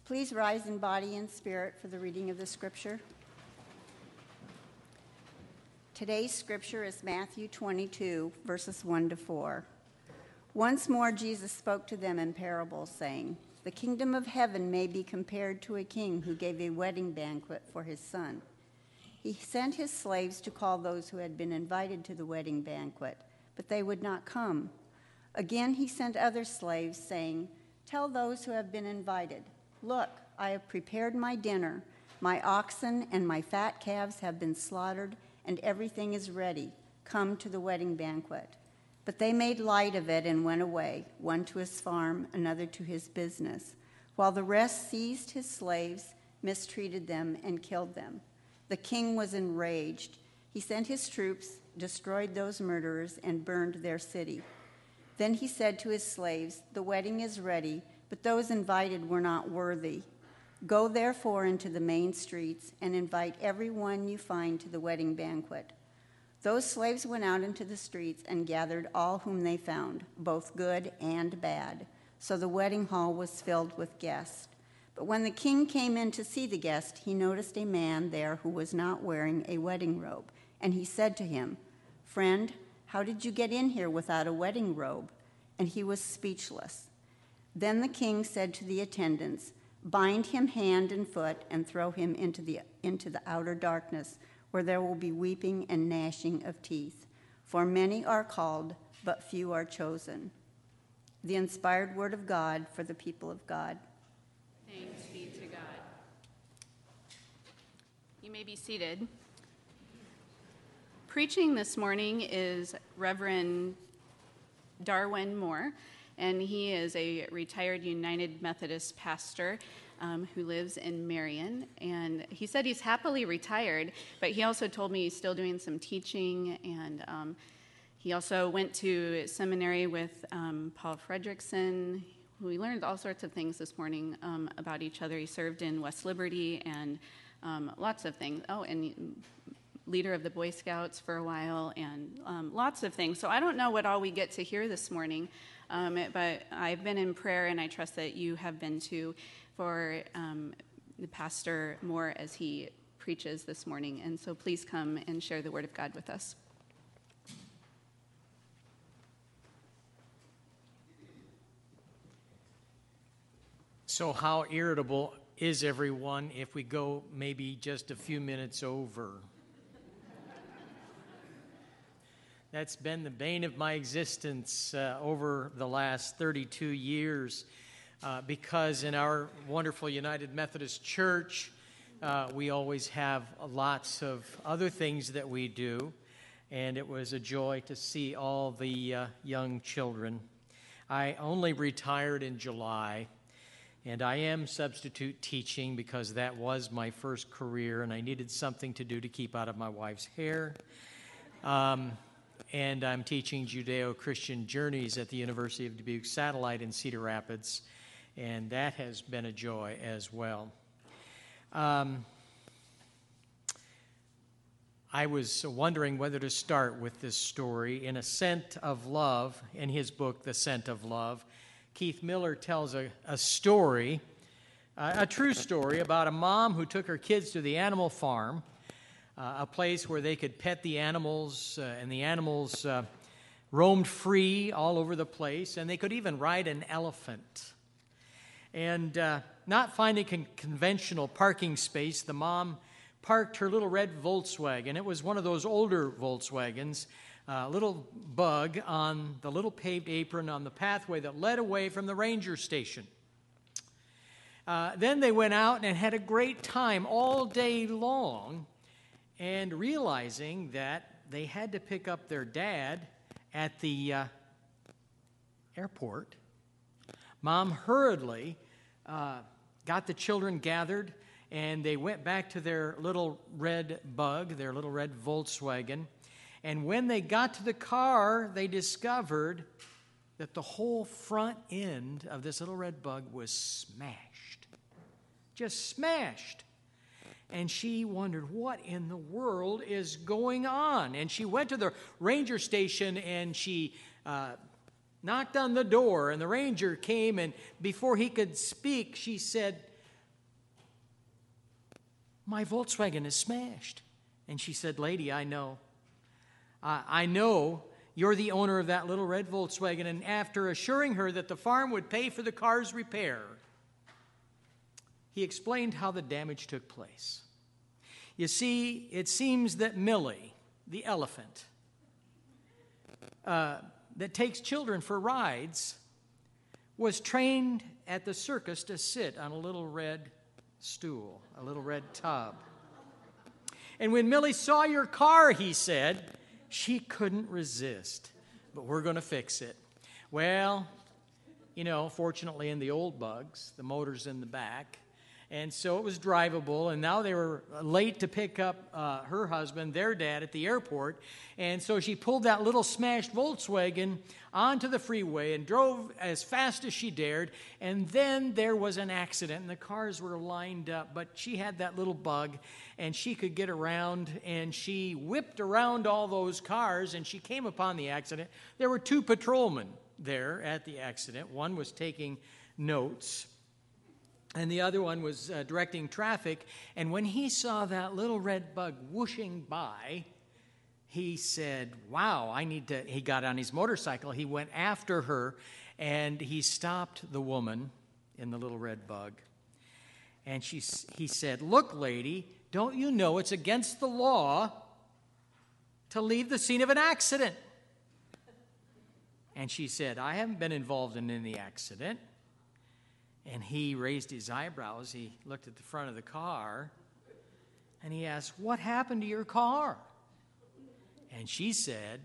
Please rise in body and spirit for the reading of the scripture. Today's scripture is Matthew 22, verses 1 to 4. Once more Jesus spoke to them in parables, saying, "The kingdom of heaven may be compared to a king who gave a wedding banquet for his son. He sent his slaves to call those who had been invited to the wedding banquet, but they would not come. Again he sent other slaves, saying, 'Tell those who have been invited, look, I have prepared my dinner. My oxen and my fat calves have been slaughtered, and everything is ready. Come to the wedding banquet.' But they made light of it and went away, one to his farm, another to his business, while the rest seized his slaves, mistreated them, and killed them. The king was enraged. He sent his troops, destroyed those murderers, and burned their city. Then he said to his slaves, 'The wedding is ready, but those invited were not worthy. Go therefore into the main streets and invite everyone you find to the wedding banquet.' Those slaves went out into the streets and gathered all whom they found, both good and bad. So the wedding hall was filled with guests. But when the king came in to see the guest, he noticed a man there who was not wearing a wedding robe. And he said to him, 'Friend, how did you get in here without a wedding robe?' And he was speechless. Then the king said to the attendants, 'Bind him hand and foot and throw him into the outer darkness, where there will be weeping and gnashing of teeth. For many are called, but few are chosen.'" The inspired word of God for the people of God. Thanks be to God. You may be seated. Preaching this morning is Reverend Darwin Moore, and he is a retired United Methodist pastor who lives in Marion. And he said he's happily retired, but he also told me he's still doing some teaching, and he also went to seminary with Paul Fredrickson, who we learned all sorts of things this morning about each other. He served in West Liberty and lots of things. Oh, and leader of the Boy Scouts for a while, and lots of things. So I don't know what all we get to hear this morning, but I've been in prayer, and I trust that you have been too, for the Pastor Moore as he preaches this morning. And so please come and share the Word of God with us. So how irritable is everyone if we go maybe just a few minutes over? That's been the bane of my existence over the last 32 years because in our wonderful United Methodist Church, we always have lots of other things that we do, and it was a joy to see all the young children. I only retired in July, and I am substitute teaching because that was my first career, and I needed something to do to keep out of my wife's hair. And I'm teaching Judeo-Christian Journeys at the University of Dubuque Satellite in Cedar Rapids, and that has been a joy as well. I was wondering whether to start with this story. In A Scent of Love, in his book, The Scent of Love, Keith Miller tells a story, a true story, about a mom who took her kids to the animal farm, a place where they could pet the animals, and the animals roamed free all over the place, and they could even ride an elephant. And not finding conventional parking space, the mom parked her little red Volkswagen. It was one of those older Volkswagens, a little bug on the little paved apron on the pathway that led away from the ranger station. Then they went out and had a great time all day long, and realizing that they had to pick up their dad at the airport, Mom hurriedly got the children gathered, and they went back to their little red bug, their little red Volkswagen. And when they got to the car, they discovered that the whole front end of this little red bug was smashed. Just smashed. And she wondered, what in the world is going on? And she went to the ranger station, and she knocked on the door, and the ranger came, and before he could speak, she said, "My Volkswagen is smashed." And she said, "Lady, I know. I know you're the owner of that little red Volkswagen." And after assuring her that the farm would pay for the car's repair, he explained how the damage took place. You see, it seems that Millie, the elephant, that takes children for rides, was trained at the circus to sit on a little red stool, a little red tub. And when Millie saw your car, he said, she couldn't resist. "But we're going to fix it." Well, fortunately in the old Bugs, the motor's in the back, and so it was drivable, and now they were late to pick up her husband, their dad, at the airport, and so she pulled that little smashed Volkswagen onto the freeway and drove as fast as she dared, and then there was an accident, and the cars were lined up, but she had that little Bug, and she could get around, and she whipped around all those cars, and she came upon the accident. There were 2 patrolmen there at the accident. One was taking notes, and the other one was directing traffic. And when he saw that little red Bug whooshing by, he said, "Wow, he got on his motorcycle, he went after her, and he stopped the woman in the little red Bug. And he said, "Look, lady, don't you know it's against the law to leave the scene of an accident?" And she said, "I haven't been involved in any accident." And he raised his eyebrows. He looked at the front of the car, and he asked, "What happened to your car?" And she said,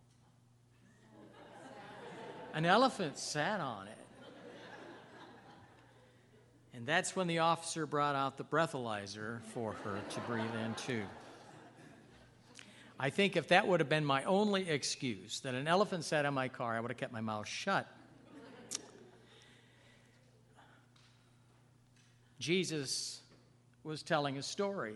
"An elephant sat on it." And that's when the officer brought out the breathalyzer for her to breathe into. I think if that would have been my only excuse, that an elephant sat on my car, I would have kept my mouth shut. Jesus was telling a story.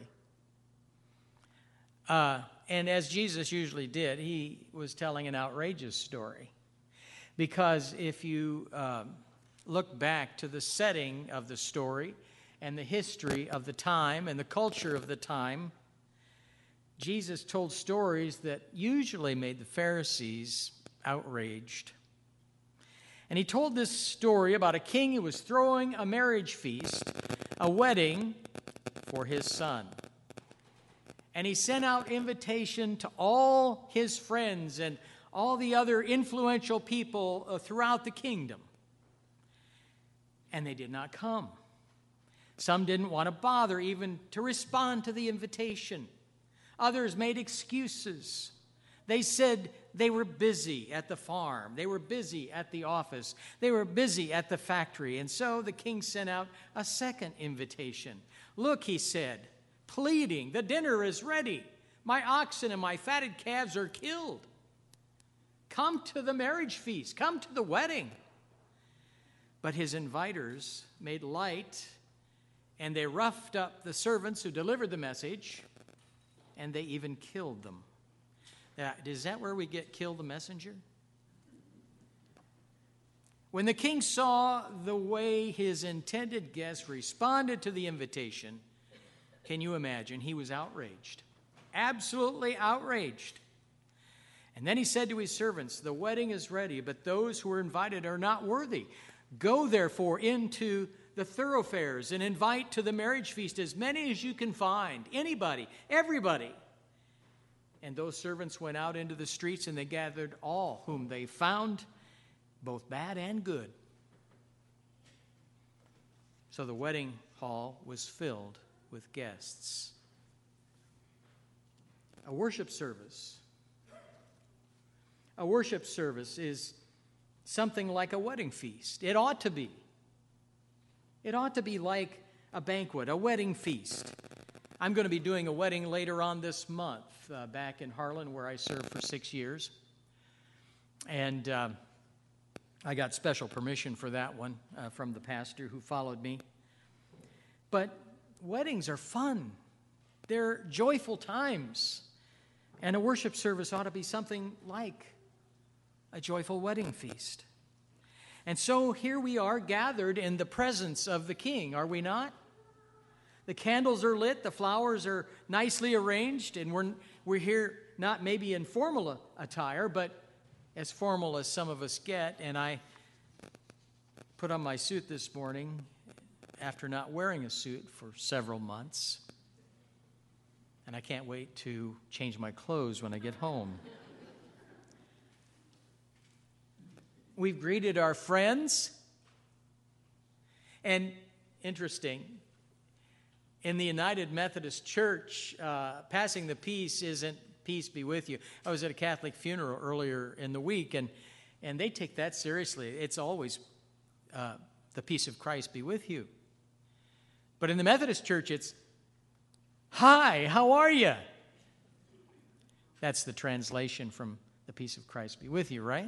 And as Jesus usually did, he was telling an outrageous story. Because if you look back to the setting of the story and the history of the time and the culture of the time, Jesus told stories that usually made the Pharisees outraged. And he told this story about a king who was throwing a marriage feast, a wedding for his son. And he sent out invitation to all his friends and all the other influential people throughout the kingdom. And they did not come. Some didn't want to bother even to respond to the invitation. Others made excuses. They said they were busy at the farm. They were busy at the office. They were busy at the factory. And so the king sent out a second invitation. "Look," he said, pleading, "the dinner is ready. My oxen and my fatted calves are killed. Come to the marriage feast. Come to the wedding." But his inviters made light, and they roughed up the servants who delivered the message, and they even killed them. Is that where we get "kill the messenger"? When the king saw the way his intended guests responded to the invitation, can you imagine? He was outraged, absolutely outraged. And then he said to his servants, "The wedding is ready, but those who are invited are not worthy. Go, therefore, into the thoroughfares and invite to the marriage feast as many as you can find, anybody, everybody." And those servants went out into the streets, and they gathered all whom they found, both bad and good. So the wedding hall was filled with guests. A worship service is something like a wedding feast. It ought to be. It ought to be like a banquet, a wedding feast. I'm going to be doing a wedding later on this month back in Harlan, where I served for 6 years. And I got special permission for that one from the pastor who followed me. But weddings are fun. They're joyful times. And a worship service ought to be something like a joyful wedding feast. And so here we are gathered in the presence of the king, are we not? The candles are lit, the flowers are nicely arranged, and we're here not maybe in formal attire, but as formal as some of us get. And I put on my suit this morning after not wearing a suit for several months. And I can't wait to change my clothes when I get home. We've greeted our friends. And interesting, in the United Methodist Church, passing the peace isn't peace be with you. I was at a Catholic funeral earlier in the week, and they take that seriously. It's always the peace of Christ be with you. But in the Methodist Church, it's, hi, how are you? That's the translation from the peace of Christ be with you, right?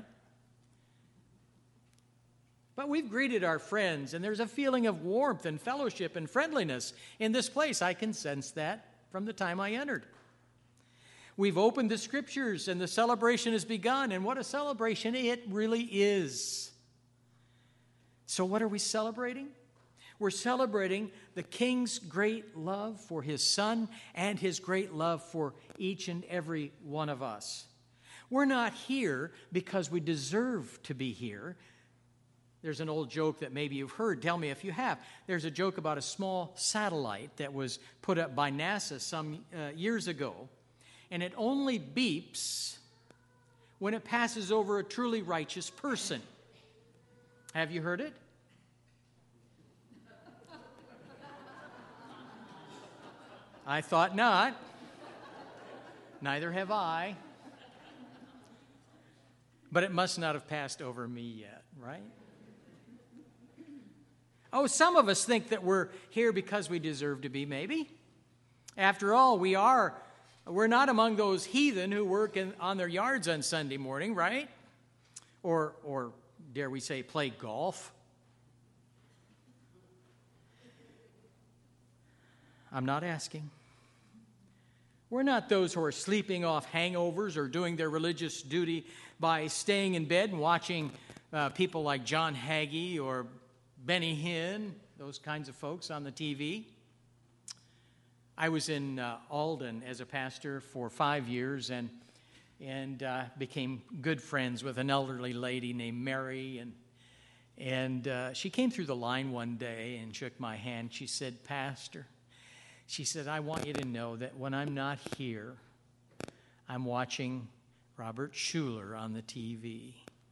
But we've greeted our friends, and there's a feeling of warmth and fellowship and friendliness in this place. I can sense that from the time I entered. We've opened the Scriptures, and the celebration has begun, and what a celebration it really is. So what are we celebrating? We're celebrating the King's great love for his Son and his great love for each and every one of us. We're not here because we deserve to be here. There's an old joke that maybe you've heard. Tell me if you have. There's a joke about a small satellite that was put up by NASA some years ago, and it only beeps when it passes over a truly righteous person. Have you heard it? I thought not. Neither have I. But it must not have passed over me yet, right? Oh, some of us think that we're here because we deserve to be, maybe. After all, we're not among those heathen who work on their yards on Sunday morning, right? Or dare we say, play golf. I'm not asking. We're not those who are sleeping off hangovers or doing their religious duty by staying in bed and watching people like John Hagee or Benny Hinn, those kinds of folks on the TV. I was in Alden as a pastor for 5 years and became good friends with an elderly lady named Mary. And she came through the line one day and shook my hand. She said, Pastor, she said, I want you to know that when I'm not here, I'm watching Robert Schuller on the TV.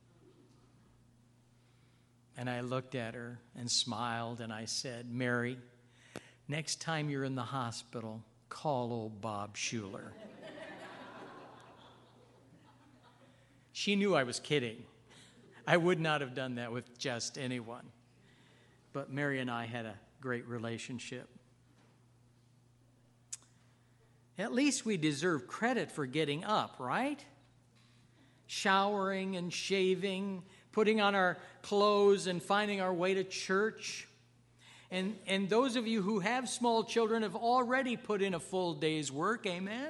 And I looked at her and smiled, and I said, Mary, next time you're in the hospital, call old Bob Schuller. She knew I was kidding. I would not have done that with just anyone. But Mary and I had a great relationship. At least we deserve credit for getting up, right? Showering and shaving, putting on our clothes and finding our way to church. And those of you who have small children have already put in a full day's work, amen?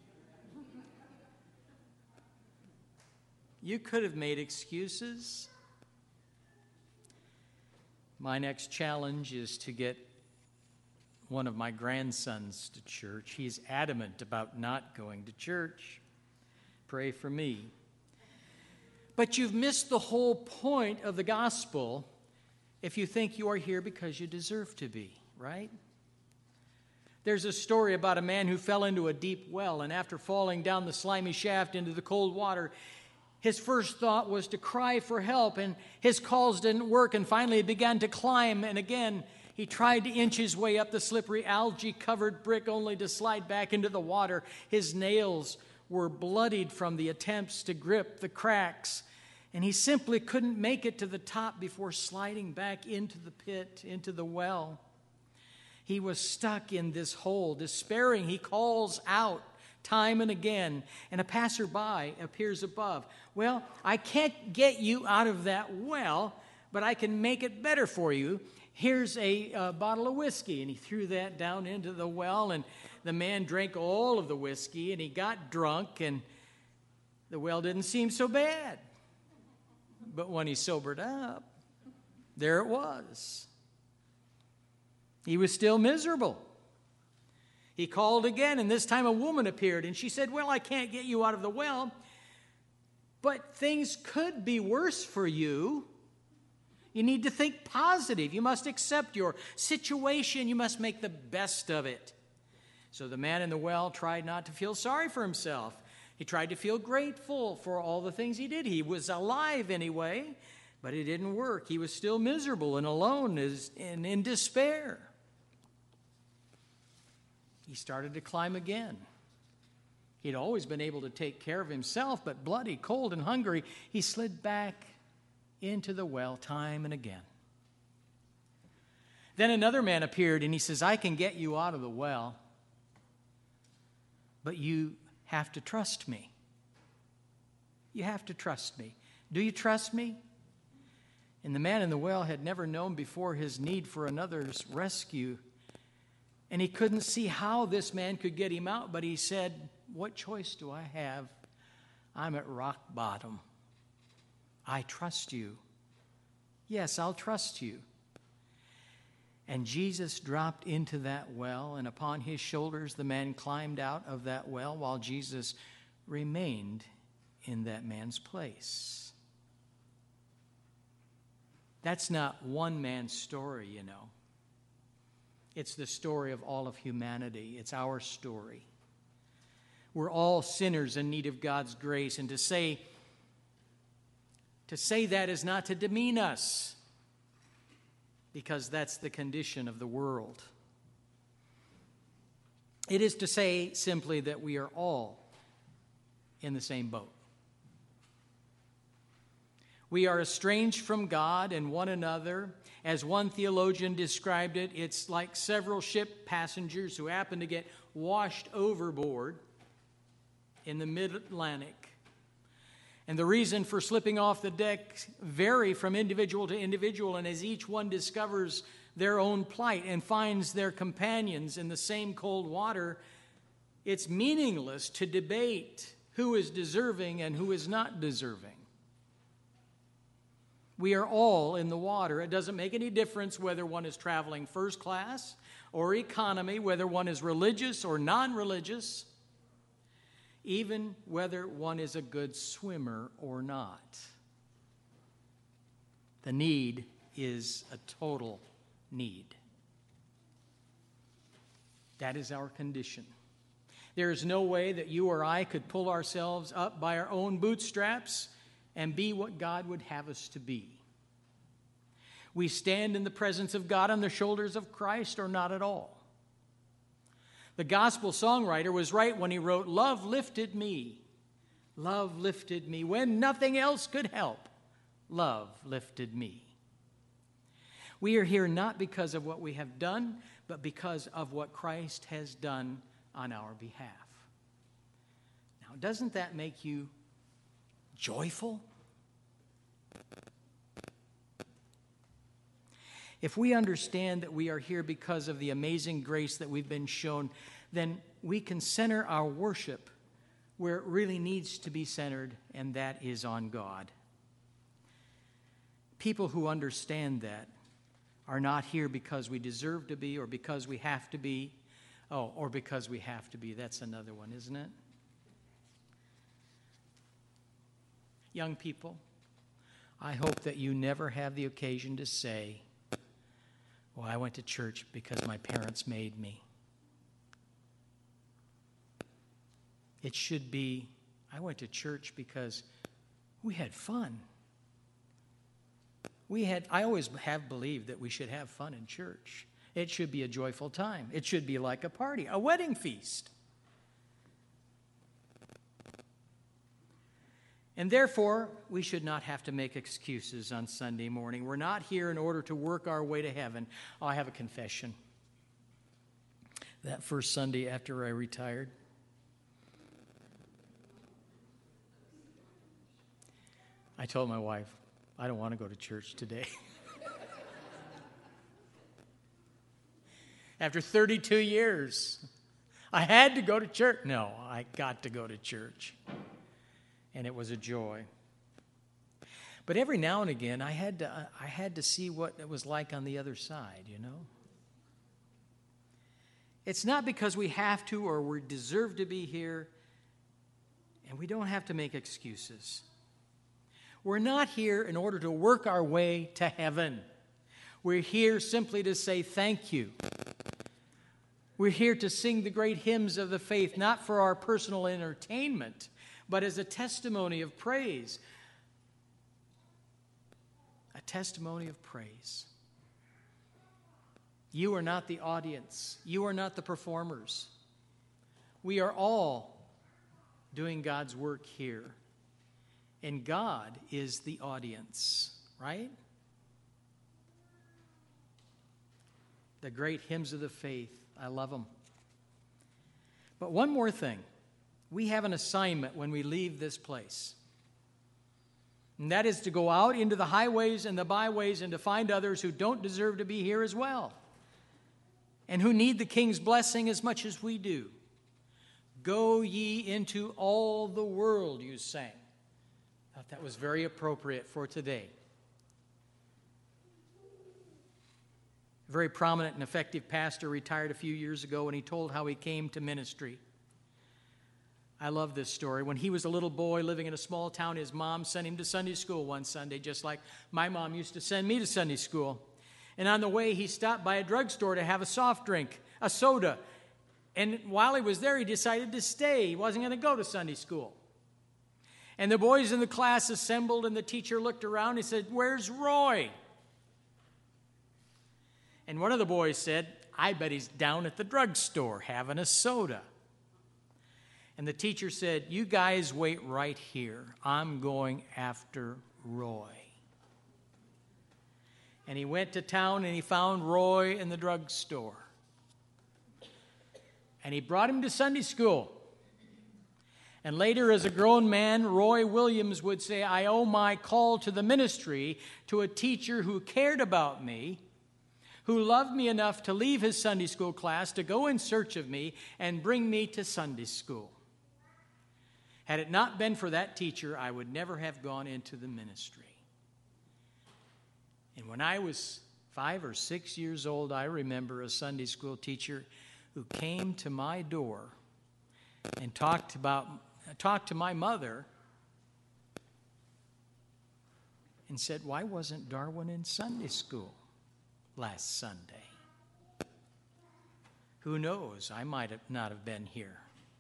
You could have made excuses. My next challenge is to get one of my grandsons to church. He's adamant about not going to church. Pray for me. But you've missed the whole point of the gospel if you think you are here because you deserve to be, right? There's a story about a man who fell into a deep well, and after falling down the slimy shaft into the cold water, his first thought was to cry for help, and his calls didn't work, and finally he began to climb, and again he tried to inch his way up the slippery algae-covered brick only to slide back into the water. His nails were bloodied from the attempts to grip the cracks, and he simply couldn't make it to the top before sliding back into the pit, into the well. He was stuck in this hole. Despairing, he calls out time and again, and a passerby appears above. Well, I can't get you out of that well, but I can make it better for you. Here's a bottle of whiskey. And he threw that down into the well, and the man drank all of the whiskey, and he got drunk, and the well didn't seem so bad. But when he sobered up, there it was. He was still miserable. He called again, and this time a woman appeared, and she said, "Well, I can't get you out of the well, but things could be worse for you. You need to think positive. You must accept your situation. You must make the best of it." So the man in the well tried not to feel sorry for himself. He tried to feel grateful for all the things he did. He was alive anyway, but it didn't work. He was still miserable and alone and in despair. He started to climb again. He'd always been able to take care of himself, but bloody, cold, and hungry, he slid back into the well time and again. Then another man appeared, and he says, "I can get you out of the well, but you have to trust me. You have to trust me. Do you trust me?" And the man in the well had never known before his need for another's rescue. And he couldn't see how this man could get him out, but he said, "What choice do I have? I'm at rock bottom. I trust you. Yes, I'll trust you." And Jesus dropped into that well, and upon his shoulders the man climbed out of that well while Jesus remained in that man's place. That's not one man's story, you know. It's the story of all of humanity. It's our story. We're all sinners in need of God's grace, and to say that is not to demean us, because that's the condition of the world. It is to say simply that we are all in the same boat. We are estranged from God and one another. As one theologian described it, it's like several ship passengers who happen to get washed overboard in the mid-Atlantic. And the reason for slipping off the deck vary from individual to individual, and as each one discovers their own plight and finds their companions in the same cold water, it's meaningless to debate who is deserving and who is not deserving. We are all in the water. It doesn't make any difference whether one is traveling first class or economy, whether one is religious or non-religious, even whether one is a good swimmer or not. The need is a total need. That is our condition. There is no way that you or I could pull ourselves up by our own bootstraps and be what God would have us to be. We stand in the presence of God on the shoulders of Christ or not at all. The gospel songwriter was right when he wrote, "Love lifted me. Love lifted me. When nothing else could help, love lifted me." We are here not because of what we have done, but because of what Christ has done on our behalf. Now, doesn't that make you joyful? If we understand that we are here because of the amazing grace that we've been shown, then we can center our worship where it really needs to be centered, and that is on God. People who understand that are not here because we deserve to be or because we have to be. Oh, or because we have to be. That's another one, isn't it? Young people, I hope that you never have the occasion to say, "Well, I went to church because my parents made me." It should be, "I went to church because we had fun." I always have believed that we should have fun in church. It should be a joyful time. It should be like a party, a wedding feast. And therefore, we should not have to make excuses on Sunday morning. We're not here in order to work our way to heaven. Oh, I have a confession. That first Sunday after I retired, I told my wife, "I don't want to go to church today." After 32 years, I had to go to church. No, I got to go to church. And it was a joy. But every now and again, I had to see what it was like on the other side, you know. It's not because we have to or we deserve to be here, and we don't have to make excuses. We're not here in order to work our way to heaven. We're here simply to say thank you. We're here to sing the great hymns of the faith, not for our personal entertainment, but as a testimony of praise. A testimony of praise. You are not the audience. You are not the performers. We are all doing God's work here. And God is the audience, right? The great hymns of the faith. I love them. But one more thing. We have an assignment when we leave this place. And that is to go out into the highways and the byways and to find others who don't deserve to be here as well, and who need the King's blessing as much as we do. Go ye into all the world, you sang. I thought that was very appropriate for today. A very prominent and effective pastor retired a few years ago, and he told how he came to ministry. I love this story. When he was a little boy living in a small town, his mom sent him to Sunday school one Sunday, just like my mom used to send me to Sunday school. And on the way, he stopped by a drugstore to have a soft drink, a soda. And while he was there, he decided to stay. He wasn't going to go to Sunday school. And the boys in the class assembled, and the teacher looked around and said, "Where's Roy?" And one of the boys said, "I bet he's down at the drugstore having a soda." And the teacher said, "You guys wait right here. I'm going after Roy." And he went to town and he found Roy in the drugstore. And he brought him to Sunday school. And later, as a grown man, Roy Williams would say, "I owe my call to the ministry to a teacher who cared about me, who loved me enough to leave his Sunday school class to go in search of me and bring me to Sunday school. Had it not been for that teacher, I would never have gone into the ministry." And when I was 5 or 6 years old, I remember a Sunday school teacher who came to my door and talked to my mother and said, "Why wasn't Darwin in Sunday school last Sunday?" Who knows? I might have not have been here.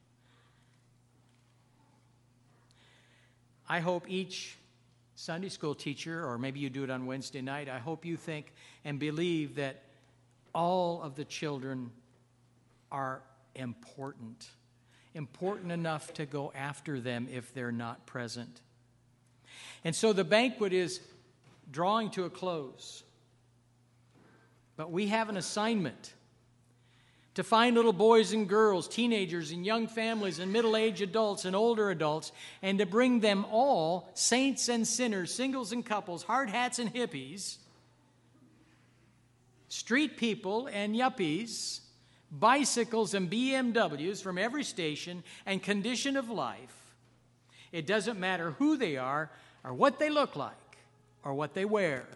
I hope each Sunday school teacher, or maybe you do it on Wednesday night, I hope you think and believe that all of the children are important enough to go after them if they're not present. And so the banquet is drawing to a close. But we have an assignment to find little boys and girls, teenagers and young families and middle-aged adults and older adults, and to bring them all, saints and sinners, singles and couples, hard hats and hippies, street people and yuppies, bicycles and BMWs from every station and condition of life. It doesn't matter who they are or what they look like or what they wear.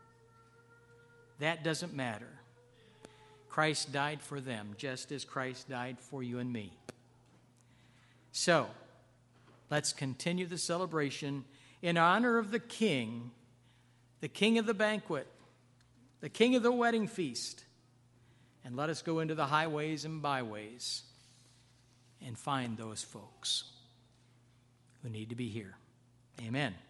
That doesn't matter. Christ died for them, just as Christ died for you and me. So, let's continue the celebration in honor of the King of the banquet, the King of the wedding feast. And let us go into the highways and byways and find those folks who need to be here. Amen.